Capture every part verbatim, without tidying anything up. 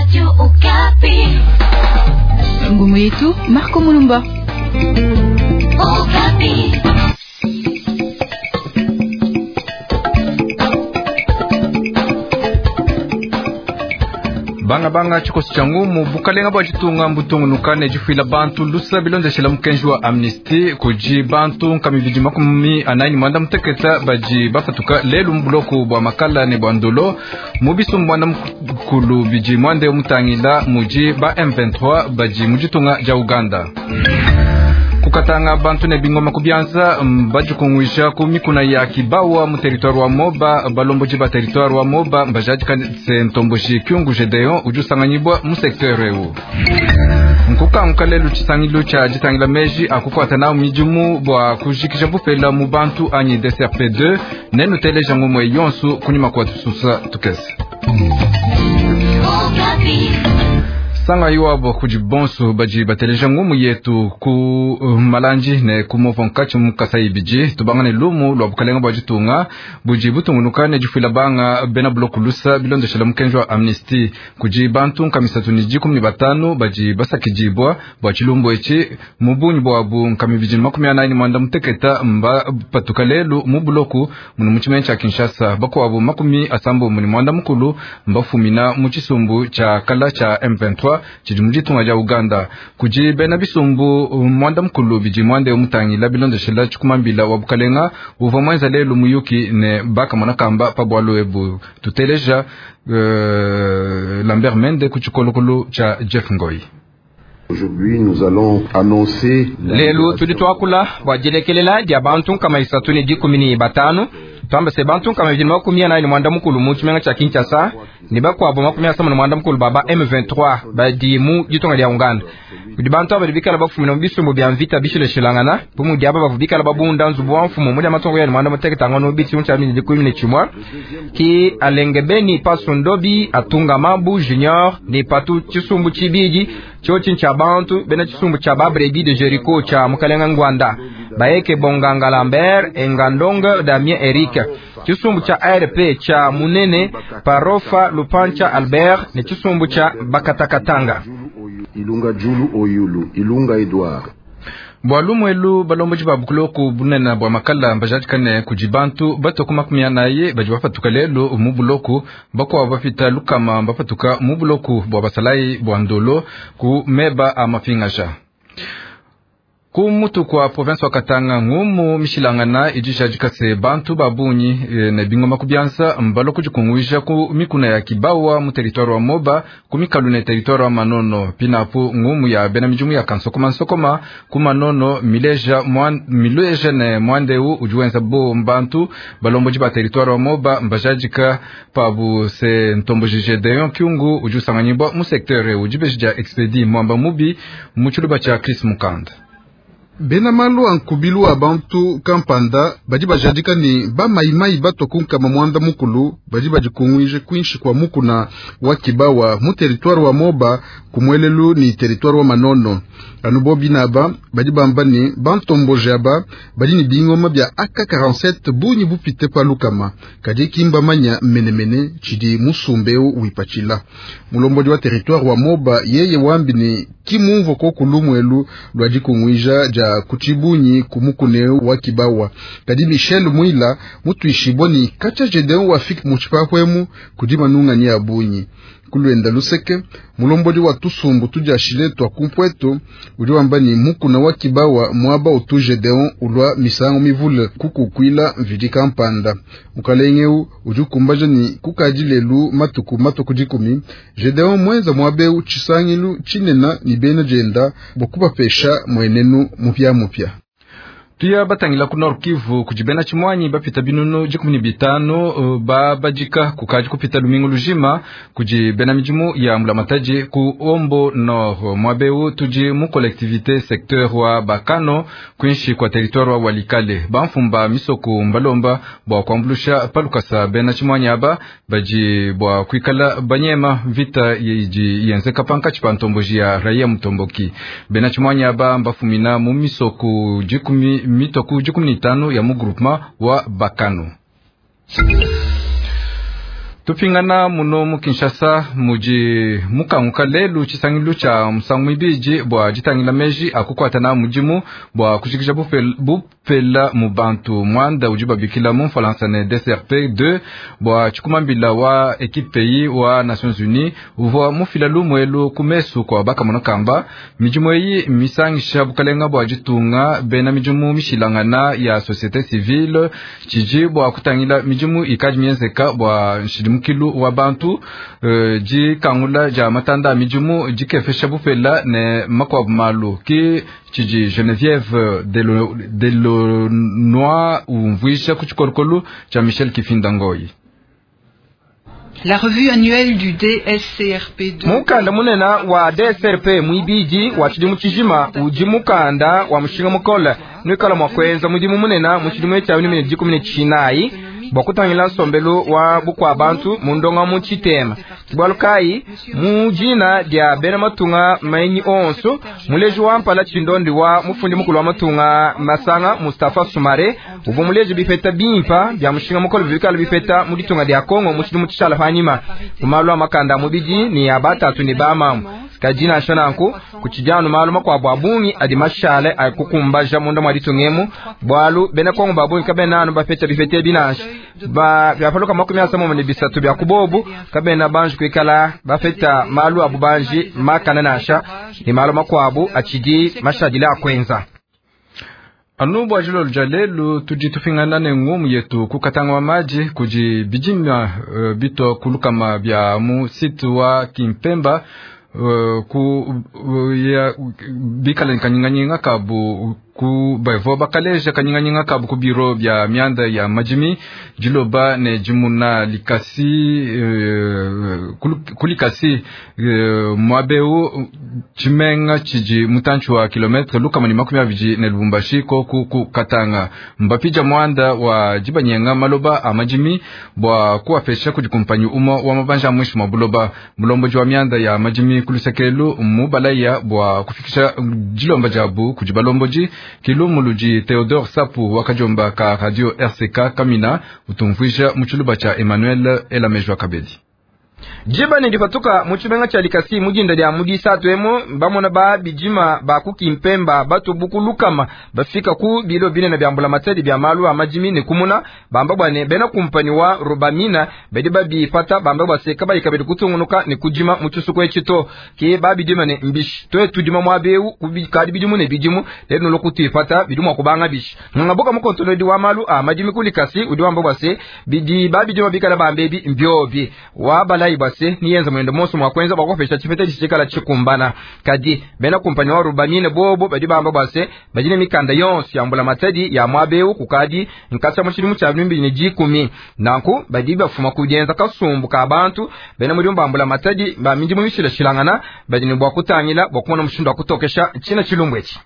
Radio Okapi. Ngumu yetu Marco Mulumba. Okapi. Banga banga chikosi cha ngumu bukalenga bwa chitunga mbutungu nukane jifila bantu lusa bilonze shila mkenji wa Amnesty kuji bantu nkami viji makumi anaini mwanda mteketa baji bafatuka lelu mbuloku bwa makala ne bwa ndolo mubisu mwanda mkulu biji mwande umutangila muji ba M vingt-trois baji mujitunga ja Uganda. Kukatanga bantu ne bingoma kubyanza baji kungwisha kumikuna ya kibawa mu territoire wa Moba balomboji ba territoire wa Moba mbajaji kanise ntomboshi kyungu Gedeon ujusanganyibwa mu secteur ewu nkuka nkalelu chisangilo cha jitangila meji akukwata na mijumu bwa kujikisha bufela mu bantu anyi D C R P deux nenu teleja ngomwe yonsu kunyima kwa tususa tukese sanga yuabo kujibonsu baji bateleja ngumu yetu ku uh, malanji ne kumovonkachi mukasai biji tubangane lumu lwa bukalenga bwa jitunga buji butungunukane jufila banga bena bloku lusa bilondo shela mkenjwa Amnesty kuji bantu nkamisatu niji kumni batanu baji basa kijibwa bwa chilumbo echi mubunyi bwa bu nkami vijini makumi anaini mwanda mteketa mba patukalelu mubloku munu mchimencha Kinshasa bako wabu makumi asambu muni mwanda mkulu mba fumina mchisumbu cha kala cha M vingt-trois chijumuji tunga ja Uganda kuji bena bisumbu mwanda mkulu biji mwande umutangi la bilondo shela chukumambila wabukalenga uva mwenza lelu muyuki ne baka mwanakamba pabwalo ebu tuteleja uh, Lambert Mende kuchikolokulu cha Jeff Ngoi. Aujourd'hui nous allons annoncer lelu tulitwakula wajelekelela dia bantu kama isatuni jikumini batano twamba se bantu kama vijini makumi na ni mwanda mkulu muchimenga cha Kinshasa ni bakwa bo makumi asama mwanda mkulu baba M vingt-trois badi mu jitonga dia Uganda bidi bantu abadibikala bafumina bisu mu bya mvita bishile shilangana bumu dia baba bubikala babunda nzubu mfumu mu dia matongo ya mwanda muteketa ngono biti uncha mini jikumini chimwa ki alengebeni pasundobi atunga mabu junior ni patu chisumbu chibiji chochi cha bantu bena chisumbu cha babredi de Jericho cha mukalenga Ngwanda baeke bonganga Lambert engandonga Damien Eric chisumbu cha A R P cha Munene Parofa Lupancha Albert ni chisumbu cha Bakatakatanga Ilunga Julu Oyulu Ilunga Edouard Bwalumu elu balomboji babukuloku bunena bwa makala mbajaji kane kujibantu bato kumakumia naye baji bafatuka lelo umubuloku bako wabafita lukama bafatuka umubuloku bwa basalai bwa ndolo kumeba amafingasha. Kumutu kwa province wa Katanga ngumu mishilangana ijisha jikase bantu babunyi e, na bingoma kubyansa mbalo kujikungwisha ku mikuna ya kibawa mu territoire wa Moba kumikalu ne territoire wa Manono pinapu ngumu ya bena mijumu ya kansokoma nsokoma kumanono mileja mwan, mileja ne mwandeu ujuenza bo mbantu balombo jiba territoire wa Moba mbajajika pabu se ntomboji Gedeon kyungu ujusanganyibwa mu secteur ujibejja expedi mwamba mubi muchuluba cha Chris Mukanda. Bena malu ankubilu wa bantu kampanda baji bajadika ni ba maimai bato kunka mamwanda mukulu baji bajikungwije kwinshi kwa mukuna wa kibawa mu territoire wa Moba kumwelelu ni territoire wa Manono anubobi naba baji bambani bantomboje aba baji ni bingoma bya A K quarante-sept bunyi bupite pa lukama kaje kimba manya menemene chidi musumbeo wipachila mulomboji wa territoire wa Moba yeye wambi ni kimunvo ko kulumwelu lwaji kungwija ja kuchibunyi kumukune wa kibawa kadi Michel Mwila mutu ishiboni kacha Gedeon wafik muchipahwemu kudima nunga ni abunyi kuluenda luseke mulomboji wa tusumbu tujashile twa kumpweto uliwamba ni mukuna wa kibawa mwaba utu Gedeon ulwa misango mivule kukukwila mvidika mpanda mukalengeu ujukumbaja ni kukajilelu matuku matuku jikumi Gedeon mwenza mwabeu chisangilu chinena ni bena jenda bokuba pesha mwenenu mupya mupya. Tuya batangila ku Nord Kivu kujibena chimwanyi bapita binunu jikumi bitano uh, babajika kukaji kupita lumingu lujima kujibena mijimu ya mulamataji ku Ombo Nord mwabeu tuji mu collectivité secteur wa Bakano kwinshi kwa territoire wa Walikale banfumba misoku mbalomba bwa kwambulusha palukasa bena chimwanyi aba baji bwa kwikala banyema vita yiji yenzeka panka chipantomboji ya raia mtomboki bena chimwanyi aba mbafumina mu misoku jikumi mitoku jikumi tano ya mu groupement wa Bakano. Tupingana muno mu Kinshasa muji mukanguka lelu chisangilu cha msangwibiji bwa jitangila meji akukwatana mujimu bwa kushikisha bupela, bupela mubantu mwanda ujiba bikila mu Faransa ne D C R P deux bwa chikumambila wa ekipe yi wa Nations Unies uvo mufila lumwelu kumesu kwa baka monokamba mijimu yi misangisha bukalenga bwa jitunga bena mijimu mishilangana ya societe civile chiji bwa kutangila mijimu ikaji mienzeka bwa shidimu kilu wa bantu uh, ji kangula ja matanda mijumu jikefesha bupela ne makwa malu ki chiji Geneviève Delo Delo Noa umvuisha kuchikorkolu cha Michel Kifindangoyi. La revue annuelle du D S C R P deux. Mukanda munena wa D S C R P mwibiji wa chidimu chijima uji mukanda wa mushinga mukola nwikala mwakwenza mudimu munena mushidimu cha unimene jikumine chinayi bakutangila sombelo wa bukwa bantu mundonga mu chitema tibwalukai mu jina dia bena matunga mainyi onso muleji wa mpala chindondi wa mufundi mukulu wa matunga Masanga Mustafa Sumare ubu muleji bifeta bimpa bya mushinga mukolo bikala bifeta muditunga dia Kongo mushidimu chishala hanyima kumalwa makanda mubiji ni abatatu ni bama kajina shananku kuchijanu maluma kwa bwabungi adi mashale akukumbaja munda mwaditungemu bwalu bena Kongo babungi kabena anu bafeta bifete binash ba byapaloka makumi asamo mune bisatu bya kubobu kabena banju kwikala bafeta malu abubanji makana nasha ni maluma kwabu achidi mashajila akwenza Anubu ajilo jalelu tujitufingana ne ngumu yetu kukatanga wa maji kuji bijima uh, bito kulukama bya mu situ wa Kimpemba uh, ku uh, ya bikala nkanyinganyinga kabu ku baivo bakaleja kanyinganyinga kabu ku biro bya mianda ya majimi jiloba ne jimuna likasi uh, kulikasi uh, mwabeu chimenga chiji mutanchu wa kilometre luka mani makumi abiji ne Lubumbashi ko ku, ku katanga mbapija mwanda wa jibanyenga maloba amajimi bwa kuwafesha kujikumpanyu umo wa mabanja mwishu mabuloba mulombo jwa mianda ya majimi kulusekelu mubalaya bwa kufikisha jilomba jabu kujibalomboji kilumuluji Theodore Sapu wakajomba ka radio R C K Kamina utumvuisha muchuluba cha Emmanuel Elamejwa Kabedi. Jiba ni difatuka muchibenga cha likasi mujinda dia mudi satu emo bamona ba bijima ba kukimpemba batu buku lukama bafika ku bilo bine na biambula matedi bia malu amajimi ne kumuna bamba bwane bena kumpani wa Rubamina bedi babi fata bamba bwase kaba ikabedi kutungunuka ne kujima muchusuko echito ke babi dima ne mbish to etudima mwabeu kubikadi bidimu ne bidimu leno lokuti fata bidimu akubanga bish ngaboka mukontono di wa malu amajimi kulikasi udi bamba bwase bidi babi dima bikala bambebi mbyobi wa balai bwase niyenza mwendo moso mwakwenza bakofesha chifete chichikala chikumbana kadi bena kumpani wa Rubamine bobo badi bamba bwase bajine mikanda yonsi yambula matedi ya mwabeu kukadi nkasa muchirimu cha bimbi ni jikumi nanku badi bafuma kujenza kasumbu ka abantu bena muri mbambula matedi ba minji mumishira shilangana bajine bwa kutangila bokona mushindo kutokesha china chilumbwechi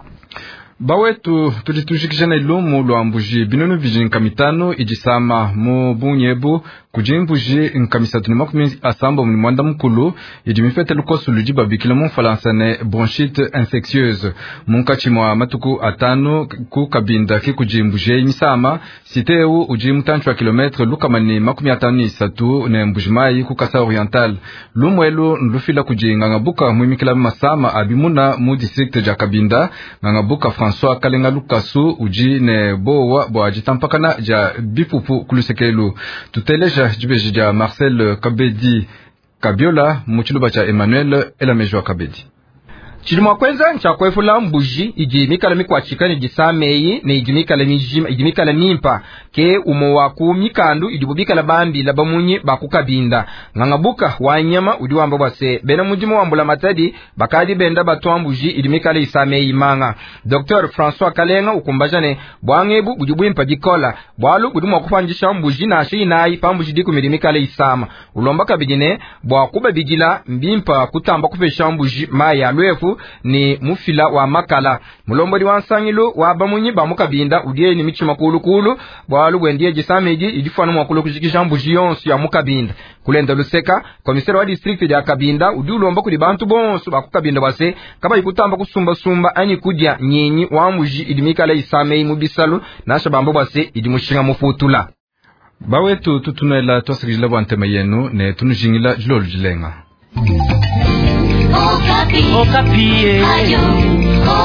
bawetu tulitushikishana ilumu lwambuji binonu viji nkamitano ijisama mu bunyebu kujimbuji nkamisatu ni makumi asamba mu mwanda mkulu ijimifete lukosu lujiba bikila mu Faransa ne bronchite infectieuse munkachi mwa matuku atano ku kabinda ki kujimbuji imisama siteu uji mutanchu wa kilometre lukamani makumi atano isatu ne mbujimai ku Kasa Oriental lumwelu nlufila kujinga ngabuka mu imikila masama abimuna mu district ja Kabinda ngabuka François Kalenga Lukasu uji ne bowa bwa jitampakana ja bipupu kulusekelu tuteleja jibeji ja Marcel Kabedi Kabiola muchiluba cha Emmanuel Elamejwa Kabedi. Chilima kwenza ncha kwefula mbuji ijimikala mikwachikani jisameyi ne ijimikala mijima ijimikala mimpa ke umowaku mikandu idibubikala bambi labamunyi bakukabinda ngangabuka wanyama udiwamba bwase bena mujima wambula matadi bakadi benda batwa mbuji idimikala isameyi manga Docteur François Kalenga ukumbajane bwangebu budibwimpa gikola bwalu budimwa kufanjisha mbuji na shi nayi pambuji diku midimikala isama ulomba kabidine bwakuba bigila mbimpa kutamba kufesha mbuji maya lwefu ni mufila wa makala mulombodi wansangilo wa bamunyi bamukabinda udiye ni michima kulu kulu bwalu bwendiye jisameji idifanu mwakulu kujikisha mbuji yonsu ya mukabinda kulenda luseka komiseri wa district ya Kabinda udi ulomba kuli bantu bonsu bakukabinda base kaba ikutamba kusumba sumba ani kudya nyinyi wa mbuji idimikala isamei mubisalu nasha bambo base idimushinga mufutula bawetu tutunela twasikijila bwantema yenu ne tunujingila jilolu jilenga. Okapi. Okapi. Ayo.